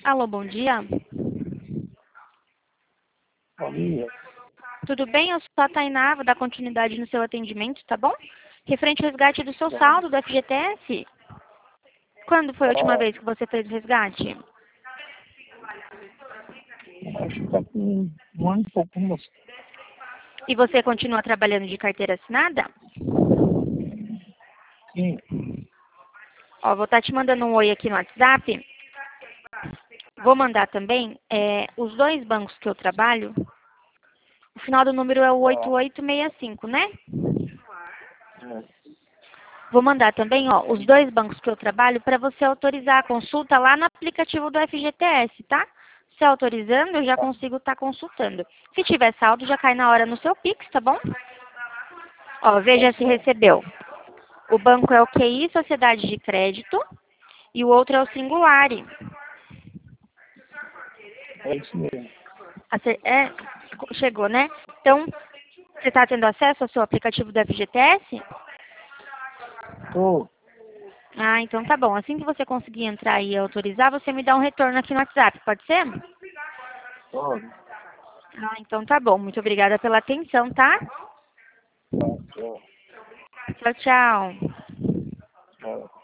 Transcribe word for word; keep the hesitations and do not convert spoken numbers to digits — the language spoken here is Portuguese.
Alô, bom dia. Bom dia. Tudo bem? Eu sou a Tainá, vou dar continuidade no seu atendimento, tá bom? Referente ao resgate do seu Tá. saldo do F G T S. Quando foi a última Ó, vez que você fez o resgate? acho que tá com um ano e pouco, moço. E você continua trabalhando de carteira assinada? Sim. Ó, vou estar te mandando um oi aqui no WhatsApp. Vou mandar também é, os dois bancos que eu trabalho. O final do número é o oito Ó, oito seis cinco, né? é. Vou mandar também, ó, os dois bancos que eu trabalho para você autorizar a consulta lá no aplicativo do F G T S, tá? Se autorizando, eu já Tá. consigo estar consultando. Se tiver saldo, já cai na hora no seu Pix, tá bom? Ó, veja Tá se certo. recebeu. O banco é o Q I, Sociedade de Crédito, e o outro é o Singulari. É isso mesmo. Ace- É, chegou, né? Então, você está tendo acesso ao seu aplicativo do F G T S? Tô. Ah, então tá bom. Assim que você conseguir entrar e autorizar, você me dá um retorno aqui no WhatsApp, pode ser? Tô. Ah, então tá bom. Muito obrigada pela atenção, tá? Tá, tchau. Tchau, tchau. Tchau.